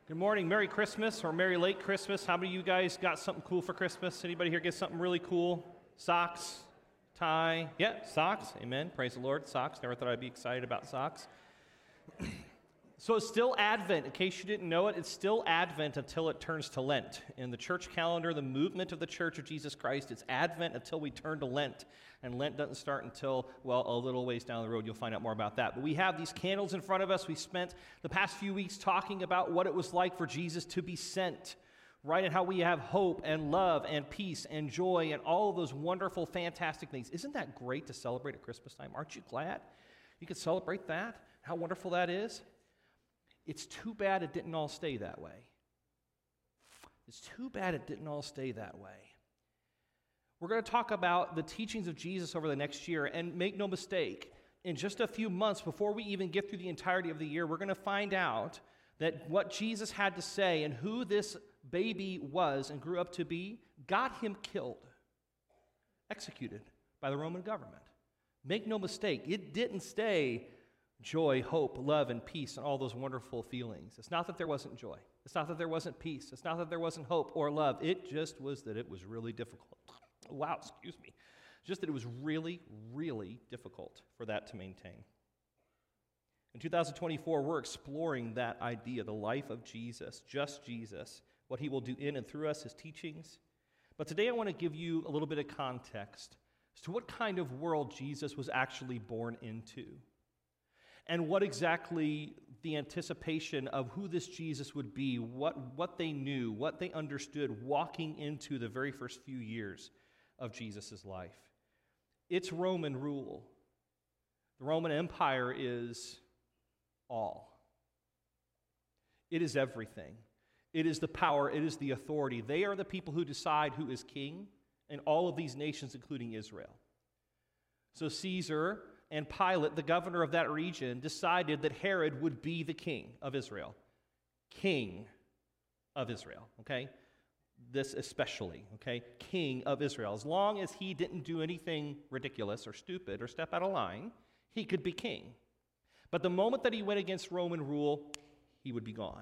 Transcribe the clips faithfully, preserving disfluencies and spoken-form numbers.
Good morning. Merry Christmas or Merry Late Christmas. How many of you guys got something cool for Christmas? Anybody here get something really cool? Socks, tie. Yeah, socks. Amen. Praise the Lord. Socks. Never thought I'd be excited about socks. So it's still Advent. In case you didn't know it, it's still Advent until it turns to Lent. In the church calendar, the movement of the Church of Jesus Christ, it's Advent until we turn to Lent. And Lent doesn't start until, well, a little ways down the road. You'll find out more about that. But we have these candles in front of us. We spent the past few weeks talking about what it was like for Jesus to be sent, right? And how we have hope and love and peace and joy and all of those wonderful, fantastic things. Isn't that great to celebrate at Christmas time? Aren't you glad you could celebrate that? How wonderful that is? It's too bad it didn't all stay that way. It's too bad it didn't all stay that way. We're going to talk about the teachings of Jesus over the next year, and make no mistake, in just a few months, before we even get through the entirety of the year, we're going to find out that what Jesus had to say and who this baby was and grew up to be got him killed, executed by the Roman government. Make no mistake, it didn't stay joy, hope, love, and peace, and all those wonderful feelings. It's not that there wasn't joy. It's not that there wasn't peace. It's not that there wasn't hope or love. It just was that it was really difficult. Wow, excuse me. Just that it was really, really difficult for that to maintain. In two thousand twenty-four, we're exploring that idea, the life of Jesus, just Jesus, what he will do in and through us, his teachings. But today I want to give you a little bit of context as to what kind of world Jesus was actually born into, and what exactly the anticipation of who this Jesus would be, what, what they knew, what they understood walking into the very first few years of Jesus' life. It's Roman rule. The Roman Empire is all. It is everything. It is the power. It is the authority. They are the people who decide who is king in all of these nations, including Israel. So Caesar and Pilate, the governor of that region, decided that Herod would be the king of Israel. King of Israel, okay? This especially, okay? King of Israel. As long as he didn't do anything ridiculous or stupid or step out of line, he could be king. But the moment that he went against Roman rule, he would be gone.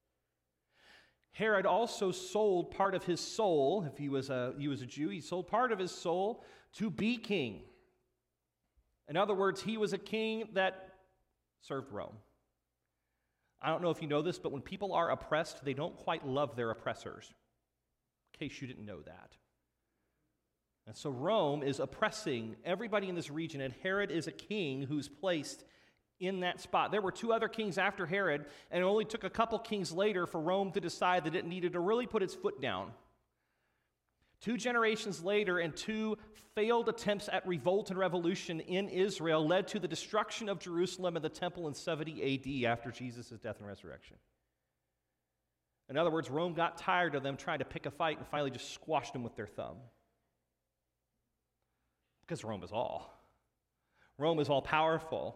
Herod also sold part of his soul. If he was a, he was a Jew, he sold part of his soul to be king. In other words, he was a king that served Rome. I don't know if you know this, but when people are oppressed, they don't quite love their oppressors, in case you didn't know that. And so Rome is oppressing everybody in this region, and Herod is a king who's placed in that spot. There were two other kings after Herod, and it only took a couple kings later for Rome to decide that it needed to really put its foot down. Two generations later, and two failed attempts at revolt and revolution in Israel led to the destruction of Jerusalem and the temple in seventy A D after Jesus' death and resurrection. In other words, Rome got tired of them trying to pick a fight and finally just squashed them with their thumb. Because Rome is all. Rome is all powerful.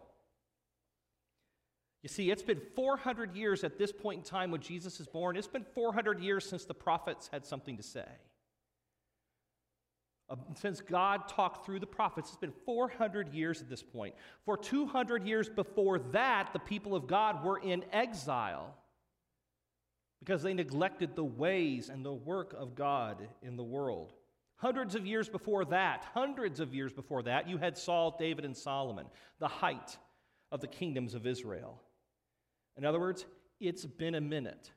You see, it's been four hundred years at this point in time when Jesus is born. It's been four hundred years since the prophets had something to say. Uh, since God talked through the prophets, it's been four hundred years at this point. For two hundred years before that, the people of God were in exile because they neglected the ways and the work of God in the world. Hundreds of years before that, hundreds of years before that, you had Saul, David, and Solomon, the height of the kingdoms of Israel. In other words, it's been a minute.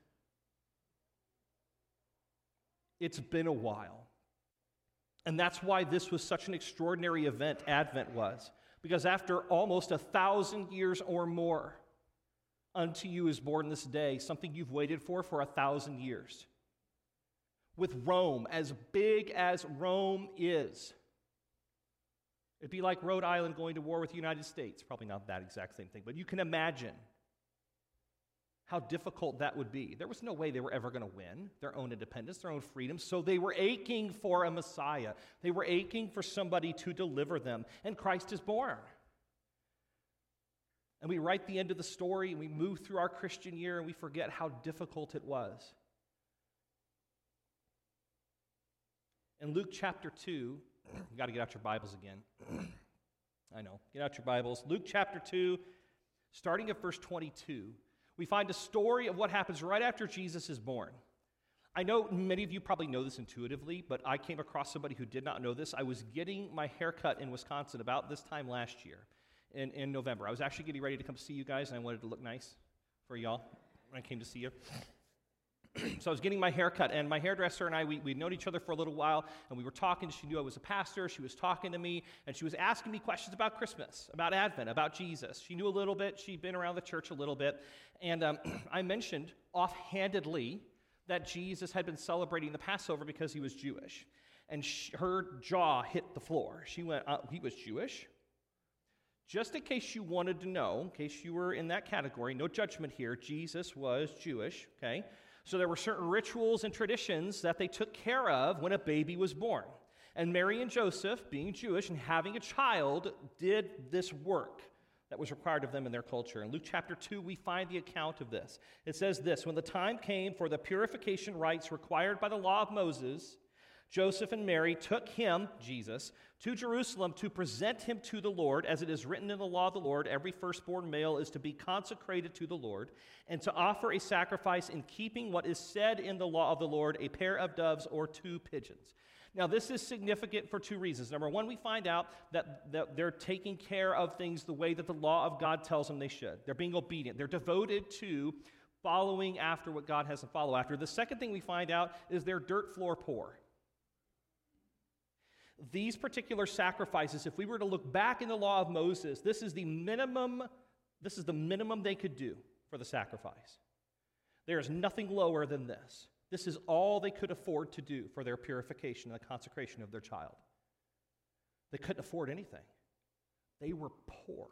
It's been a while. And that's why this was such an extraordinary event, Advent was. Because after almost a thousand years or more, unto you is born this day, something you've waited for for a thousand years. With Rome, as big as Rome is, it'd be like Rhode Island going to war with the United States. Probably not that exact same thing, but you can imagine how difficult that would be. There was no way they were ever going to win their own independence, their own freedom, so they were aching for a Messiah. They were aching for somebody to deliver them, and Christ is born. And we write the end of the story, and we move through our Christian year, and we forget how difficult it was. In Luke chapter two, you got to get out your Bibles again. I know. Get out your Bibles. Luke chapter two, starting at verse twenty-two. we find a story of what happens right after Jesus is born. I know many of you probably know this intuitively, but I came across somebody who did not know this. I was getting my hair cut in Wisconsin about this time last year in, in November. I was actually getting ready to come see you guys, and I wanted to look nice for y'all when I came to see you. So I was getting my hair cut, and my hairdresser and I, we, we'd known each other for a little while, and we were talking. She knew I was a pastor. She was talking to me, and she was asking me questions about Christmas, about Advent, about Jesus. She knew a little bit. She'd been around the church a little bit. And um, I mentioned offhandedly that Jesus had been celebrating the Passover because he was Jewish. And she, her jaw hit the floor. She went, uh, he was Jewish? Just in case you wanted to know, in case you were in that category, no judgment here, Jesus was Jewish, okay? So there were certain rituals and traditions that they took care of when a baby was born. And Mary and Joseph, being Jewish and having a child, did this work that was required of them in their culture. In Luke chapter two, we find the account of this. It says this, when the time came for the purification rites required by the law of Moses, Joseph and Mary took him, Jesus, to Jerusalem to present him to the Lord. As it is written in the law of the Lord, every firstborn male is to be consecrated to the Lord and to offer a sacrifice in keeping what is said in the law of the Lord, a pair of doves or two pigeons. Now, this is significant for two reasons. Number one, we find out that, that they're taking care of things the way that the law of God tells them they should. They're being obedient. They're devoted to following after what God has to follow after. The second thing we find out is they're dirt floor poor. These particular sacrifices, if we were to look back in the law of Moses, this is the minimum, this is the minimum they could do for the sacrifice. There is nothing lower than this. This is all they could afford to do for their purification and the consecration of their child. They couldn't afford anything. They were poor.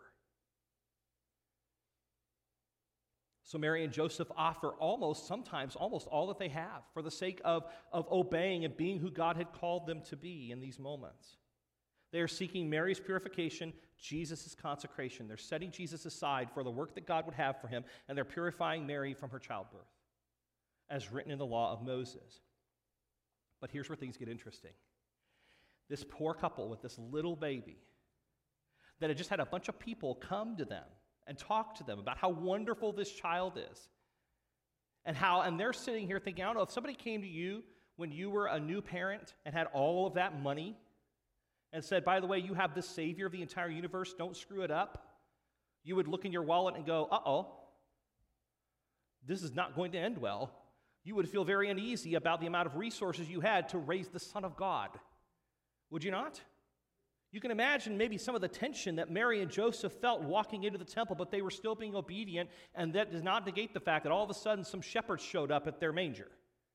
So Mary and Joseph offer almost, sometimes almost all that they have for the sake of, of obeying and being who God had called them to be in these moments. They are seeking Mary's purification, Jesus' consecration. They're setting Jesus aside for the work that God would have for him, and they're purifying Mary from her childbirth, as written in the law of Moses. But here's where things get interesting. This poor couple with this little baby that had just had a bunch of people come to them and talk to them about how wonderful this child is. And how, and they're sitting here thinking, I don't know, if somebody came to you when you were a new parent and had all of that money and said, by the way, you have this Savior of the entire universe, don't screw it up, you would look in your wallet and go, uh-oh, this is not going to end well. You would feel very uneasy about the amount of resources you had to raise the Son of God. Would you not? You can imagine maybe some of the tension that Mary and Joseph felt walking into the temple, but they were still being obedient, and that does not negate the fact that all of a sudden some shepherds showed up at their manger.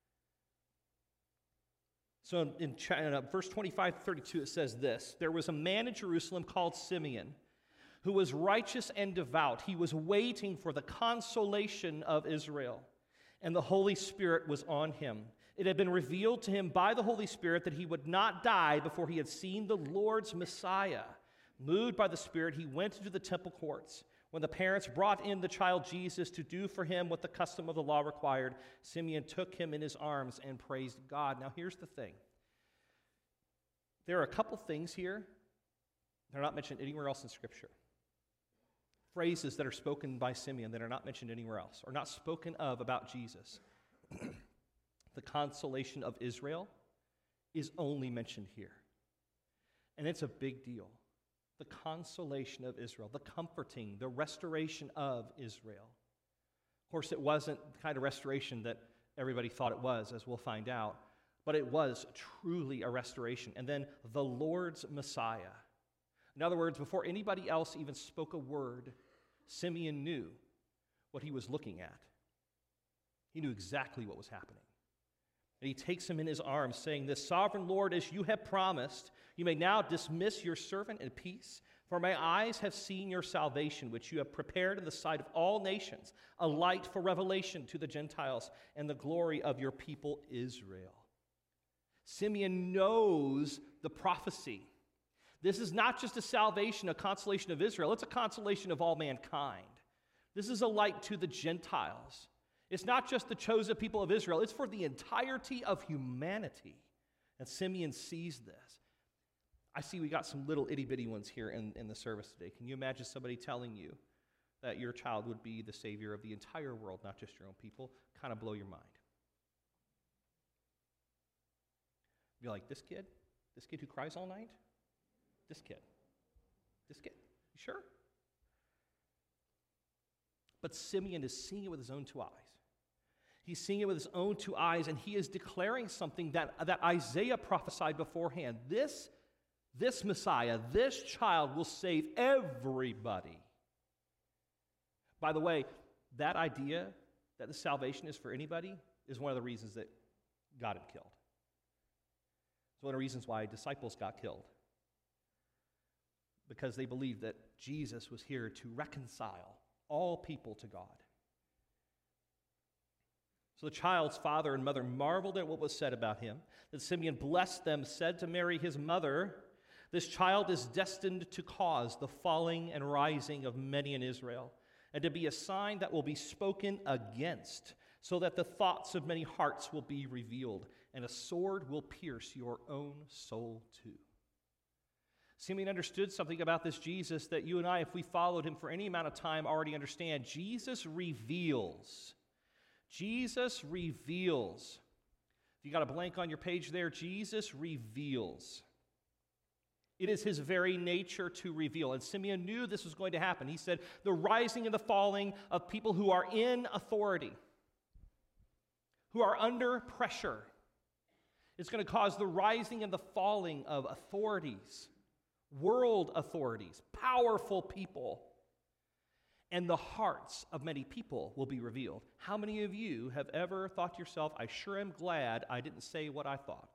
So in, in verse twenty-five to thirty-two, it says this, there was a man in Jerusalem called Simeon, who was righteous and devout. He was waiting for the consolation of Israel, and the Holy Spirit was on him. It had been revealed to him by the Holy Spirit that he would not die before he had seen the Lord's Messiah. Moved by the Spirit, he went into the temple courts. When the parents brought in the child Jesus to do for him what the custom of the law required, Simeon took him in his arms and praised God. Now here's the thing. There are a couple things here that are not mentioned anywhere else in Scripture. Phrases that are spoken by Simeon that are not mentioned anywhere else, or not spoken of about Jesus. The consolation of Israel is only mentioned here. And it's a big deal. The consolation of Israel, the comforting, the restoration of Israel. Of course, it wasn't the kind of restoration that everybody thought it was, as we'll find out, but it was truly a restoration. And then the Lord's Messiah. In other words, before anybody else even spoke a word, Simeon knew what he was looking at. He knew exactly what was happening. And he takes him in his arms, saying, this, Sovereign Lord, as you have promised, you may now dismiss your servant in peace, for my eyes have seen your salvation, which you have prepared in the sight of all nations, a light for revelation to the Gentiles, and the glory of your people Israel. Simeon knows the prophecy. This is not just a salvation, a consolation of Israel, it's a consolation of all mankind. This is a light to the Gentiles. It's not just the chosen people of Israel, it's for the entirety of humanity. And Simeon sees this. I see we got some little itty-bitty ones here in, in the service today. Can you imagine somebody telling you that your child would be the Savior of the entire world, not just your own people, kind of blow your mind. You're like, this kid? This kid who cries all night? This kid. This kid. You sure? But Simeon is seeing it with his own two eyes. He's seeing it with his own two eyes, and he is declaring something that, that Isaiah prophesied beforehand. This, this Messiah, this child will save everybody. By the way, that idea that the salvation is for anybody is one of the reasons that got him killed. It's one of the reasons why disciples got killed. Because they believed that Jesus was here to reconcile all people to God. So the child's father and mother marveled at what was said about him. Then Simeon blessed them, said to Mary, his mother, "This child is destined to cause the falling and rising of many in Israel, and to be a sign that will be spoken against, so that the thoughts of many hearts will be revealed, and a sword will pierce your own soul too." Simeon understood something about this Jesus that you and I, if we followed him for any amount of time, already understand. Jesus reveals. Jesus reveals. If you got a blank on your page there, Jesus reveals. It is his very nature to reveal. And Simeon knew this was going to happen. He said, the rising and the falling of people who are in authority, who are under pressure, is going to cause the rising and the falling of authorities, world authorities, powerful people, and the hearts of many people will be revealed. How many of you have ever thought to yourself, I sure am glad I didn't say what I thought?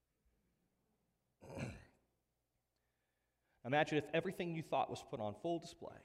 Imagine if everything you thought was put on full display.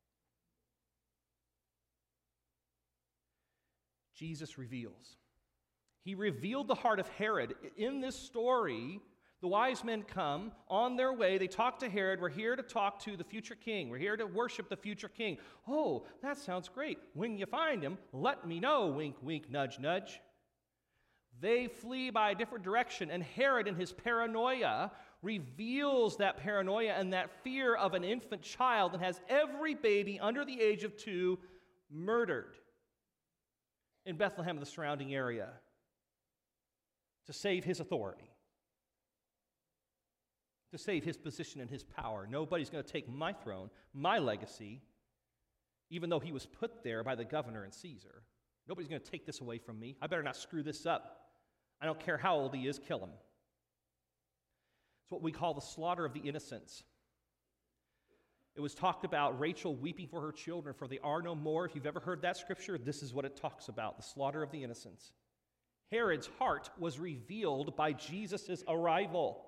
Jesus reveals. He revealed the heart of Herod. In this story, the wise men come on their way. They talk to Herod. We're here to talk to the future king. We're here to worship the future king. Oh, that sounds great. When you find him, let me know. Wink, wink, nudge, nudge. They flee by a different direction, and Herod, in his paranoia, reveals that paranoia and that fear of an infant child and has every baby under the age of two murdered in Bethlehem and the surrounding area to save his authority, to save his position and his power. Nobody's going to take my throne, my legacy, even though he was put there by the governor and Caesar. Nobody's going to take this away from me. I better not screw this up. I don't care how old he is, kill him. It's what we call the slaughter of the innocents. It was talked about Rachel weeping for her children, for they are no more. If you've ever heard that scripture, this is what it talks about, the slaughter of the innocents. Herod's heart was revealed by Jesus' arrival.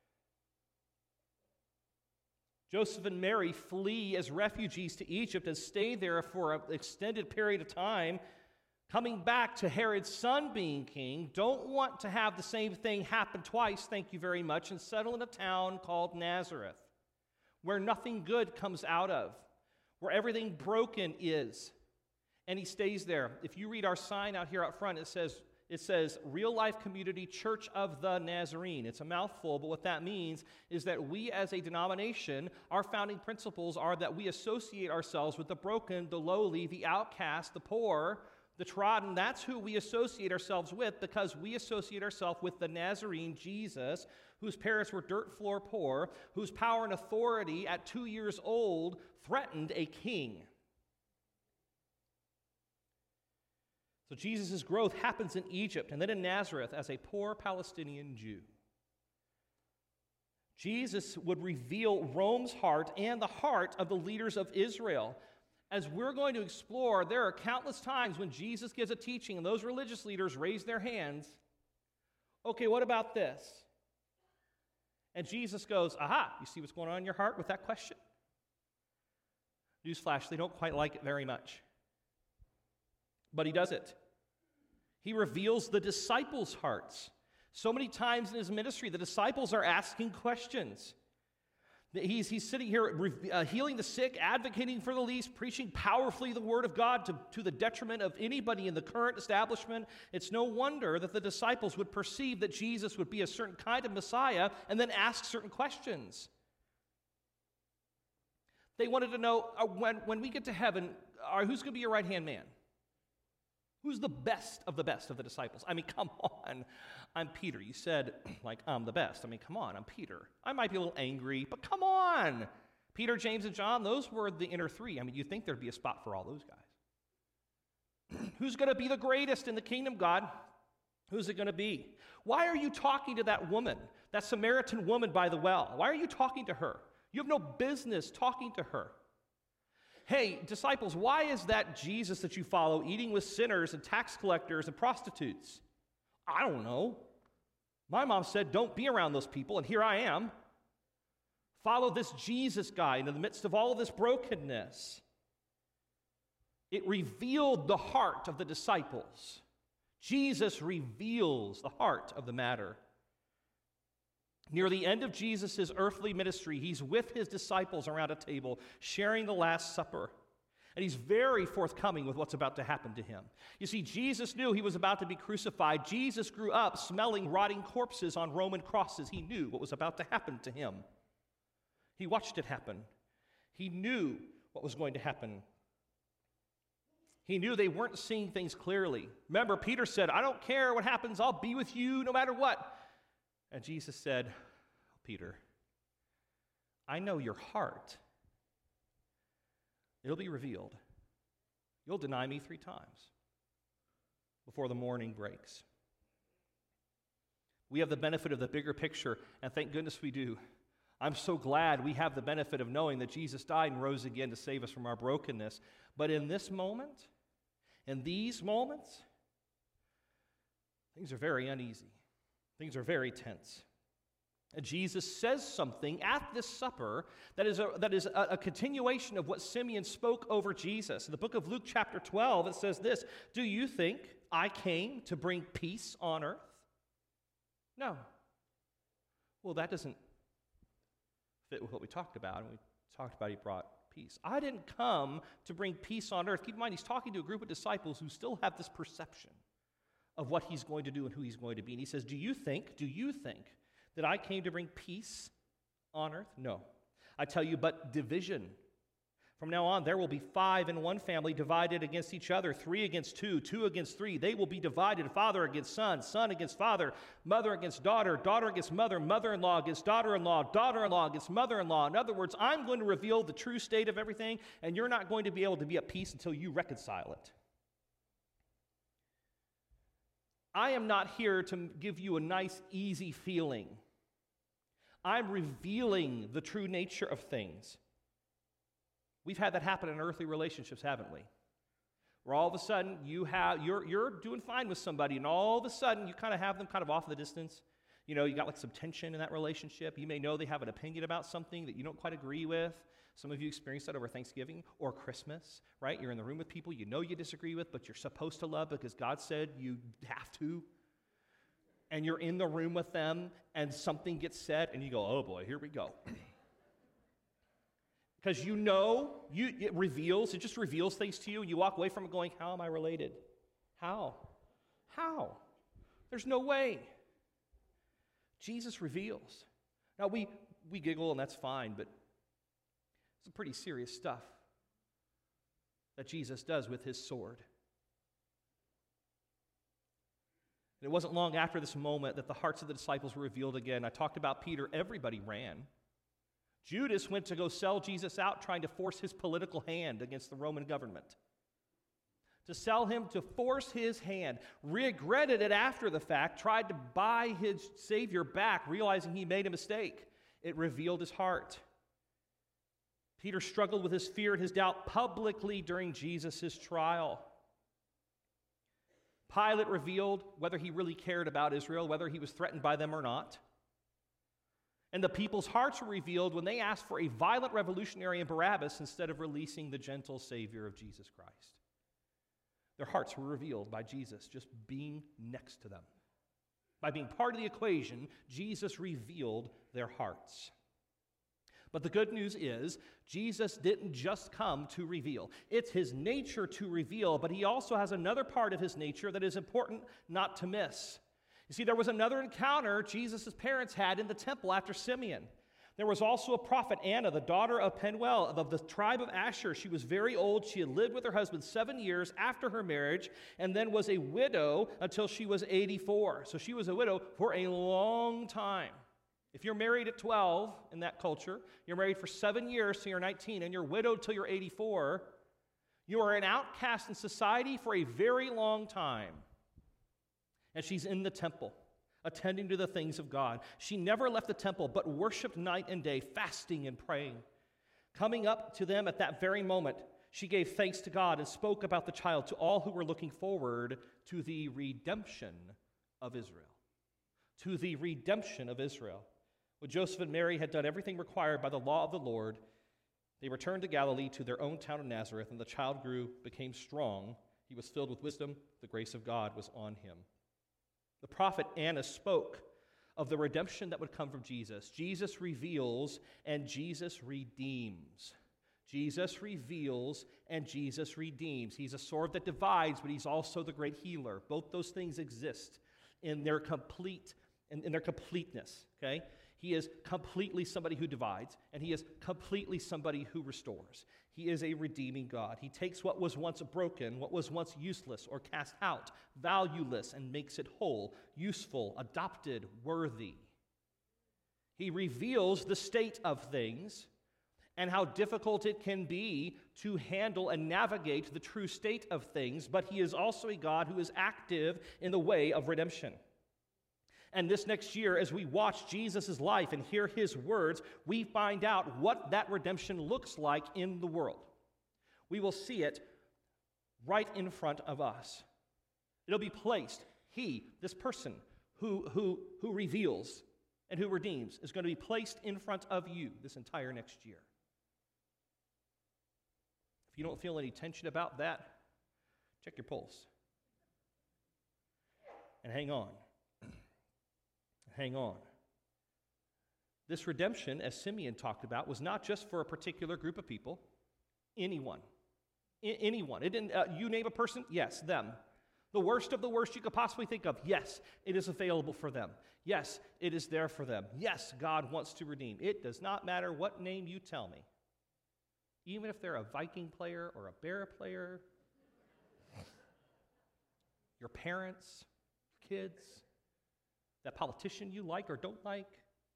Joseph and Mary flee as refugees to Egypt and stay there for an extended period of time, coming back to Herod's son being king. Don't want to have the same thing happen twice, thank you very much, and settle in a town called Nazareth, where nothing good comes out of, where everything broken is. And he stays there. If you read our sign out here out front, it says, It says, Real Life Community Church of the Nazarene. It's a mouthful, but what that means is that we as a denomination, our founding principles are that we associate ourselves with the broken, the lowly, the outcast, the poor, the trodden. That's who we associate ourselves with, because we associate ourselves with the Nazarene, Jesus, whose parents were dirt floor poor, whose power and authority at two years old threatened a king. So Jesus' growth happens in Egypt and then in Nazareth as a poor Palestinian Jew. Jesus would reveal Rome's heart and the heart of the leaders of Israel. As we're going to explore, there are countless times when Jesus gives a teaching and those religious leaders raise their hands. Okay, what about this? And Jesus goes, aha, you see what's going on in your heart with that question? Newsflash, they don't quite like it very much. But he does it. He reveals the disciples' hearts. So many times in his ministry, the disciples are asking questions. He's, he's sitting here uh, healing the sick, advocating for the least, preaching powerfully the word of God to, to the detriment of anybody in the current establishment. It's no wonder that the disciples would perceive that Jesus would be a certain kind of Messiah and then ask certain questions. They wanted to know, uh, when, when we get to heaven, all right, who's going to be your right-hand man? Who's the best of the best of the disciples? I mean, come on. I'm Peter. You said, like, I'm the best. I mean, come on, I'm Peter. I might be a little angry, but come on. Peter, James, and John, those were the inner three. I mean, you'd think there'd be a spot for all those guys. Who's going to be the greatest in the kingdom, God? Who's it going to be? Why are you talking to that woman, that Samaritan woman by the well? Why are you talking to her? You have no business talking to her. Hey, disciples, why is that Jesus that you follow eating with sinners and tax collectors and prostitutes? I don't know. My mom said, don't be around those people, and here I am. Follow this Jesus guy in the midst of all of this brokenness. It revealed the heart of the disciples. Jesus reveals the heart of the matter. Near the end of Jesus' earthly ministry, he's with his disciples around a table, sharing the Last Supper. And he's very forthcoming with what's about to happen to him. You see, Jesus knew he was about to be crucified. Jesus grew up smelling rotting corpses on Roman crosses. He knew what was about to happen to him. He watched it happen. He knew what was going to happen. He knew they weren't seeing things clearly. Remember, Peter said, I don't care what happens, I'll be with you no matter what. And Jesus said, Peter, I know your heart. It'll be revealed. You'll deny me three times before the morning breaks. We have the benefit of the bigger picture, and thank goodness we do. I'm so glad we have the benefit of knowing that Jesus died and rose again to save us from our brokenness. But in this moment, in these moments, things are very uneasy. Things are very tense. And Jesus says something at this supper that is, a, that is a, a continuation of what Simeon spoke over Jesus. In the book of Luke chapter twelve, it says this, do you think I came to bring peace on earth? No. Well, that doesn't fit with what we talked about. And we talked about he brought peace. I didn't come to bring peace on earth. Keep in mind, he's talking to a group of disciples who still have this perception of what he's going to do and who he's going to be. And he says, do you think, do you think that I came to bring peace on earth? No. I tell you, but division. From now on, there will be five in one family divided against each other, three against two, two against three. They will be divided, father against son, son against father, mother against daughter, daughter against mother, mother-in-law against daughter-in-law, daughter-in-law against mother-in-law. In other words, I'm going to reveal the true state of everything, and you're not going to be able to be at peace until you reconcile it. I am not here to give you a nice, easy feeling. I'm revealing the true nature of things. We've had that happen in earthly relationships, haven't we? Where all of a sudden you have you're you're doing fine with somebody, and all of a sudden you kind of have them kind of off in the distance. You know, you got like some tension in that relationship. You may know they have an opinion about something that you don't quite agree with. Some of you experience that over Thanksgiving or Christmas, right? You're in the room with people you know you disagree with, but you're supposed to love because God said you have to. And you're in the room with them, and something gets said, and you go, oh boy, here we go. Because you know, you, it reveals, it just reveals things to you, and you walk away from it going, how am I related? How? How? There's no way. Jesus reveals. Now, we, we giggle, and that's fine, but it's pretty serious stuff that Jesus does with his sword. And it wasn't long after this moment that the hearts of the disciples were revealed again. I talked about Peter. Everybody ran. Judas went to go sell Jesus out, trying to force his political hand against the Roman government. To sell him, to force his hand. Regretted it after the fact, tried to buy his Savior back, realizing he made a mistake. It revealed his heart. Peter struggled with his fear and his doubt publicly during Jesus' trial. Pilate revealed whether he really cared about Israel, whether he was threatened by them or not. And the people's hearts were revealed when they asked for a violent revolutionary in Barabbas instead of releasing the gentle Savior of Jesus Christ. Their hearts were revealed by Jesus just being next to them. By being part of the equation, Jesus revealed their hearts. But the good news is, Jesus didn't just come to reveal. It's his nature to reveal, but he also has another part of his nature that is important not to miss. You see, there was another encounter Jesus' parents had in the temple after Simeon. There was also a prophet, Anna, the daughter of Penuel, of the tribe of Asher. She was very old. She had lived with her husband seven years after her marriage, and then was a widow until she was eighty-four. So she was a widow for a long time. If you're married at twelve in that culture, you're married for seven years till you're nineteen, and you're widowed till you're eighty-four, you are an outcast in society for a very long time. And she's in the temple, attending to the things of God. She never left the temple, but worshiped night and day, fasting and praying. Coming up to them at that very moment, she gave thanks to God and spoke about the child to all who were looking forward to the redemption of Israel. To the redemption of Israel. When Joseph and Mary had done everything required by the law of the Lord, they returned to Galilee to their own town of Nazareth, and the child grew, became strong. He was filled with wisdom. The grace of God was on him. The prophet Anna spoke of the redemption that would come from Jesus. Jesus reveals and Jesus redeems. Jesus reveals and Jesus redeems. He's a sword that divides, but he's also the great healer. Both those things exist in their complete, in, in their completeness, okay? He is completely somebody who divides, and he is completely somebody who restores. He is a redeeming God. He takes what was once broken, what was once useless or cast out, valueless, and makes it whole, useful, adopted, worthy. He reveals the state of things and how difficult it can be to handle and navigate the true state of things, but he is also a God who is active in the way of redemption. And this next year, as we watch Jesus' life and hear his words, we find out what that redemption looks like in the world. We will see it right in front of us. It'll be placed. He, this person who, who, who reveals and who redeems, is going to be placed in front of you this entire next year. If you don't feel any tension about that, check your pulse. And hang on. Hang on. This redemption, as Simeon talked about, was not just for a particular group of people. Anyone. I- anyone. It didn't, uh, you name a person? Yes, them. The worst of the worst you could possibly think of? Yes, it is available for them. Yes, it is there for them. Yes, God wants to redeem. It does not matter what name you tell me. Even if they're a Viking player or a Bear player, your parents, kids, that politician you like or don't like,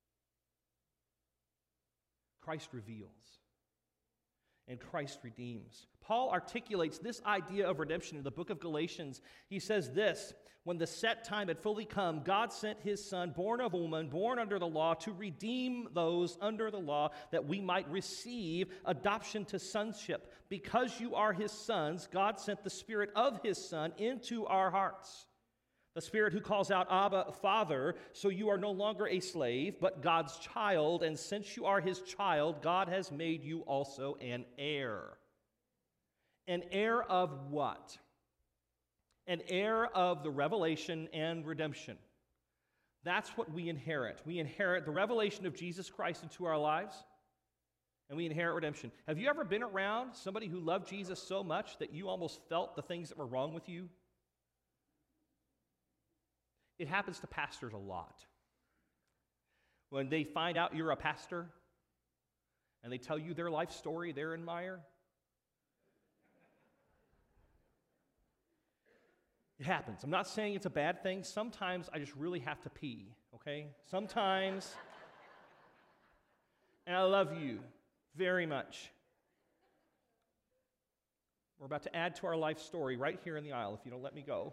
Christ reveals and Christ redeems. Paul articulates this idea of redemption in the book of Galatians. He says this: when the set time had fully come, God sent his son, born of a woman, born under the law, to redeem those under the law, that we might receive adoption to sonship. Because you are his sons, God sent the Spirit of his Son into our hearts. The Spirit who calls out, Abba, Father. So you are no longer a slave, but God's child. And since you are his child, God has made you also an heir. An heir of what? An heir of the revelation and redemption. That's what we inherit. We inherit the revelation of Jesus Christ into our lives, and we inherit redemption. Have you ever been around somebody who loved Jesus so much that you almost felt the things that were wrong with you? It happens to pastors a lot. When they find out you're a pastor and they tell you their life story, they're in mire. It happens. I'm not saying it's a bad thing. Sometimes I just really have to pee, okay? Sometimes, and I love you very much. We're about to add to our life story right here in the aisle if you don't let me go.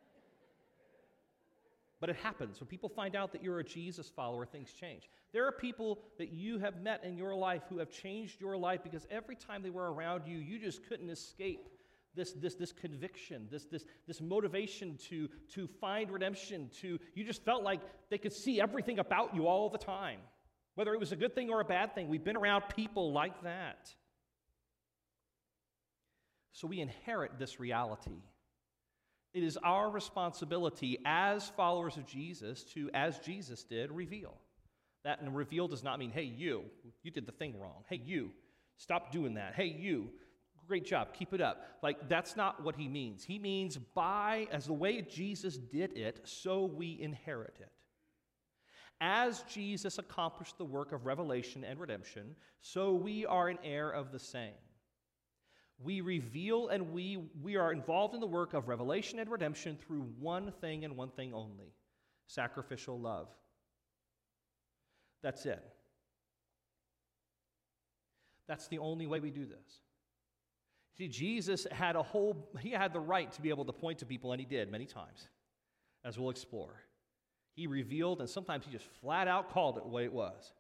But it happens. When people find out that you're a Jesus follower, things change. There are people that you have met in your life who have changed your life because every time they were around you, you just couldn't escape this, this, this conviction, this, this, this motivation to, to find redemption. To you just felt like they could see everything about you all the time, whether it was a good thing or a bad thing. We've been around people like that. So we inherit this reality. It is our responsibility as followers of Jesus to, as Jesus did, reveal. That and reveal does not mean, hey, you, you did the thing wrong. Hey, you, stop doing that. Hey, you, great job, keep it up. Like, that's not what he means. He means by, as the way Jesus did it, so we inherit it. As Jesus accomplished the work of revelation and redemption, so we are an heir of the same. We reveal and we, we are involved in the work of revelation and redemption through one thing and one thing only: sacrificial love. That's it. That's the only way we do this. See, Jesus had a whole, he had the right to be able to point to people, and he did many times, as we'll explore. He revealed, and sometimes he just flat out called it the way it was.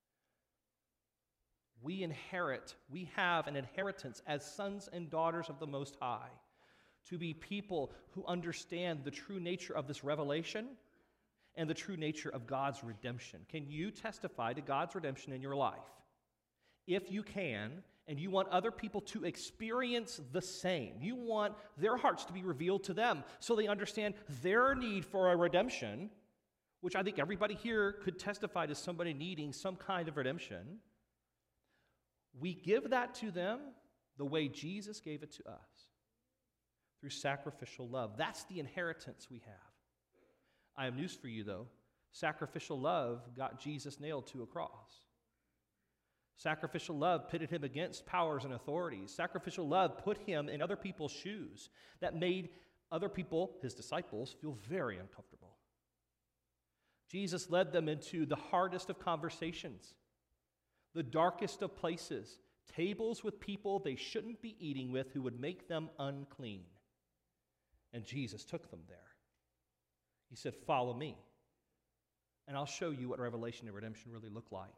We inherit, we have an inheritance as sons and daughters of the Most High, to be people who understand the true nature of this revelation and the true nature of God's redemption. Can you testify to God's redemption in your life? If you can, and you want other people to experience the same, you want their hearts to be revealed to them so they understand their need for a redemption, which I think everybody here could testify to somebody needing some kind of redemption. We give that to them the way Jesus gave it to us, through sacrificial love. That's the inheritance we have. I have news for you, though. Sacrificial love got Jesus nailed to a cross. Sacrificial love pitted him against powers and authorities. Sacrificial love put him in other people's shoes that made other people, his disciples, feel very uncomfortable. Jesus led them into the hardest of conversations, the darkest of places, tables with people they shouldn't be eating with who would make them unclean. And Jesus took them there. He said, "Follow me, and I'll show you what revelation and redemption really look like."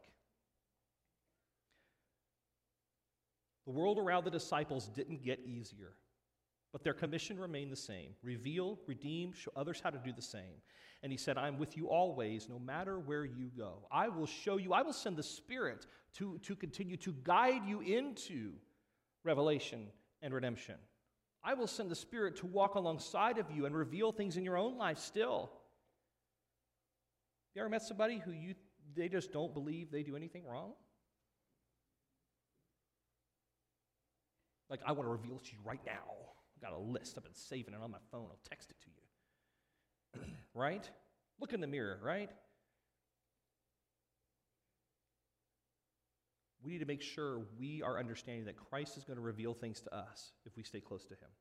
The world around the disciples didn't get easier, but their commission remained the same: reveal, redeem, show others how to do the same. And he said, "I'm with you always, no matter where you go. I will show you, I will send the Spirit to, to continue to guide you into revelation and redemption. I will send the Spirit to walk alongside of you and reveal things in your own life still." You ever met somebody who you they just don't believe they do anything wrong? Like, I want to reveal it to you right now. I've got a list. I've been saving it on my phone. I'll text it to you. Right? Look in the mirror, right? We need to make sure we are understanding that Christ is going to reveal things to us if we stay close to him.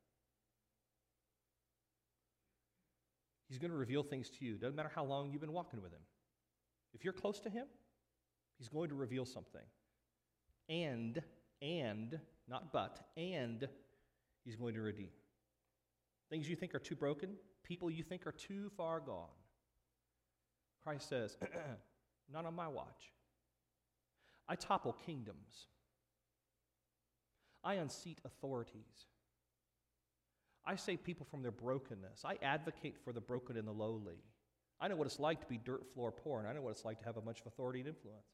He's going to reveal things to you. Doesn't matter how long you've been walking with him. If you're close to him, he's going to reveal something. And, and, not but, and he's going to redeem. Things you think are too broken, people you think are too far gone. Christ says, not on my watch. I topple kingdoms. I unseat authorities. I save people from their brokenness. I advocate for the broken and the lowly. I know what it's like to be dirt floor poor, and I know what it's like to have a bunch of authority and influence.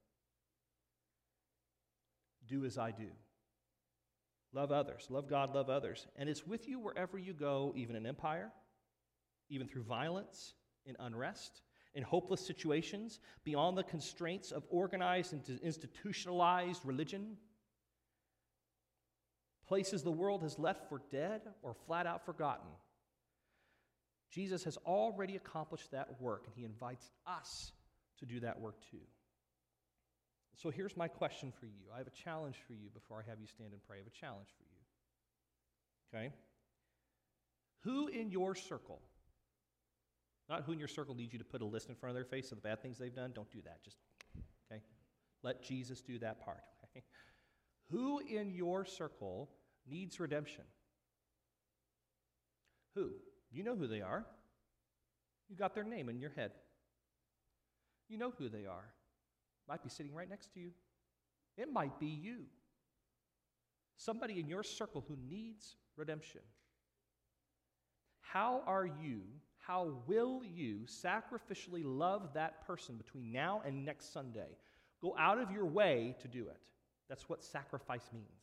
Do as I do. Love others. Love God, love others. And it's with you wherever you go, even in empire, even through violence, in unrest, in hopeless situations, beyond the constraints of organized and institutionalized religion, places the world has left for dead or flat out forgotten. Jesus has already accomplished that work, and he invites us to do that work too. So here's my question for you. I have a challenge for you before I have you stand and pray. I have a challenge for you. Okay? Who in your circle, not who in your circle needs you to put a list in front of their face of the bad things they've done? Don't do that. Just, okay? Let Jesus do that part. Okay? Who in your circle needs redemption? Who? You know who they are. You got their name in your head. You know who they are. Might be sitting right next to you. It might be you. Somebody in your circle who needs redemption. How are you, how will you sacrificially love that person between now and next Sunday? Go out of your way to do it. That's what sacrifice means.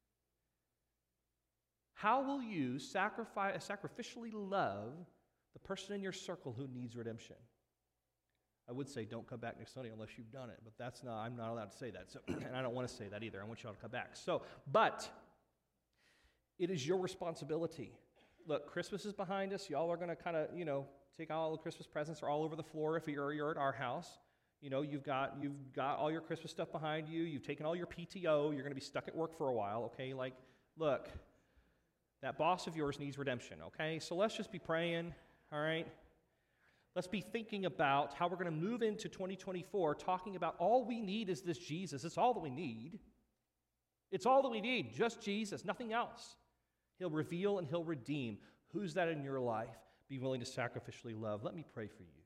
How will you sacrifice, sacrificially love the person in your circle who needs redemption? I would say don't come back next Sunday unless you've done it, but that's not, I'm not allowed to say that, so, and I don't want to say that either. I want you all to come back. So, but it is your responsibility. Look, Christmas is behind us. Y'all are going to kind of, you know, take all the Christmas presents are all over the floor if you're, you're at our house. You know, you've got, you've got all your Christmas stuff behind you. You've taken all your P T O. You're going to be stuck at work for a while, okay? Like, look, that boss of yours needs redemption, okay? So let's just be praying, all right? Let's be thinking about how we're going to move into twenty twenty-four, talking about all we need is this Jesus. It's all that we need. It's all that we need, just Jesus, nothing else. He'll reveal and he'll redeem. Who's that in your life? Be willing to sacrificially love. Let me pray for you.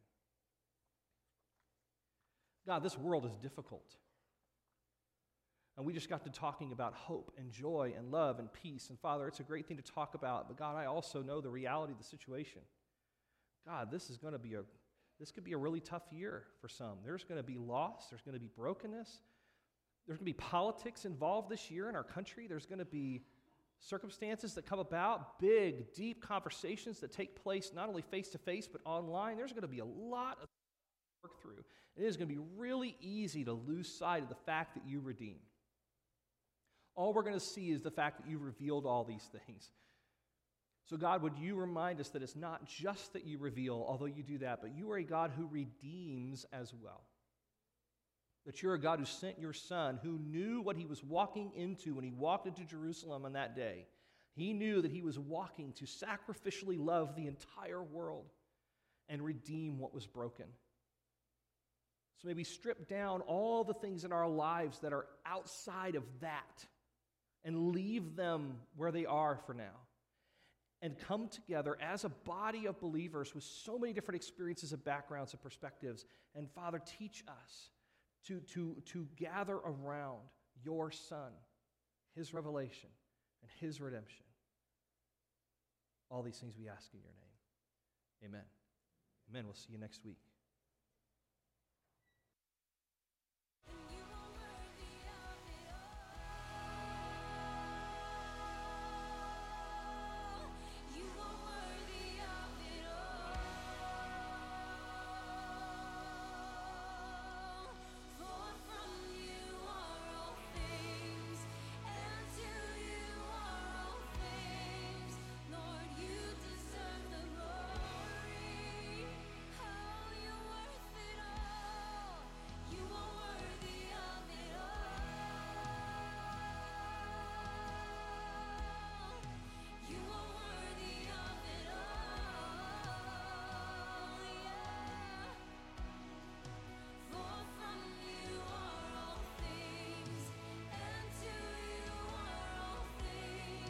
God, this world is difficult. And we just got to talking about hope and joy and love and peace. And Father, it's a great thing to talk about. But God, I also know the reality of the situation. God, this is going to be a, this could be a really tough year for some. There's going to be loss. There's going to be brokenness. There's going to be politics involved this year in our country. There's going to be circumstances that come about, big, deep conversations that take place not only face-to-face but online. There's going to be a lot of work through. It is going to be really easy to lose sight of the fact that you redeem. All we're going to see is the fact that you revealed all these things. So God, would you remind us that it's not just that you reveal, although you do that, but you are a God who redeems as well. That you're a God who sent your Son, who knew what he was walking into when he walked into Jerusalem on that day. He knew that he was walking to sacrificially love the entire world and redeem what was broken. So may we strip down all the things in our lives that are outside of that and leave them where they are for now. And come together as a body of believers with so many different experiences and backgrounds and perspectives. And Father, teach us to, to, to gather around your Son, his revelation, and his redemption. All these things we ask in your name. Amen. Amen. We'll see you next week.